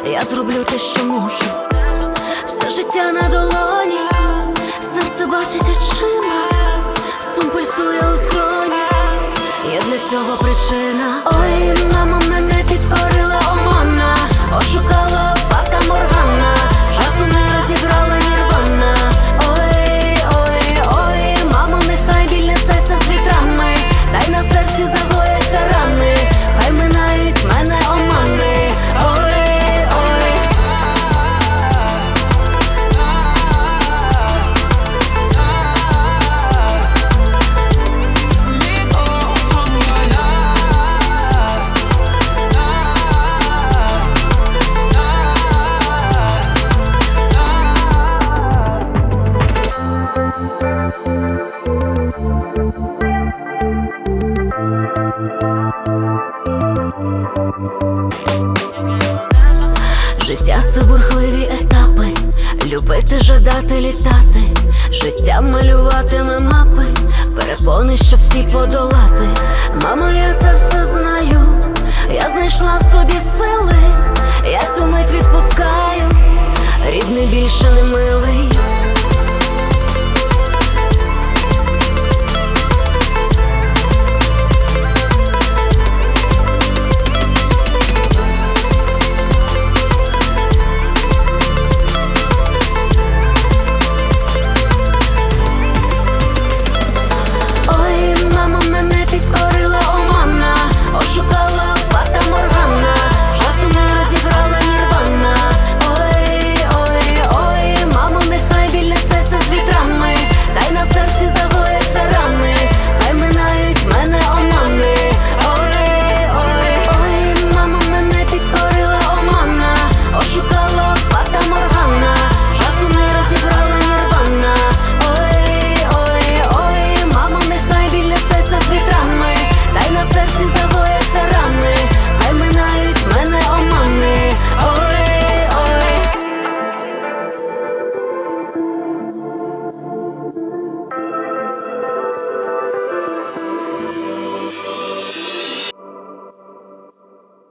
Я зроблю те, що мушу. Все життя на долоні, серце бачить очима, сум пульсує у скроні, є для цього причина. Ой, мама мене підкорила омана, ошукала фата Моргана, часу не розіграла Нірвана. Ой, ой, ой, мамо, нехай біль несеться з вітрами, дай на серці загояться рани, хай минають мене омани. Ой, життя – це бурхливі етапи, любити, жадати, літати, життя малюватиме мапи, перепони, щоб всі подолати. Мамо, я це все знаю, я знайшла в собі сили, я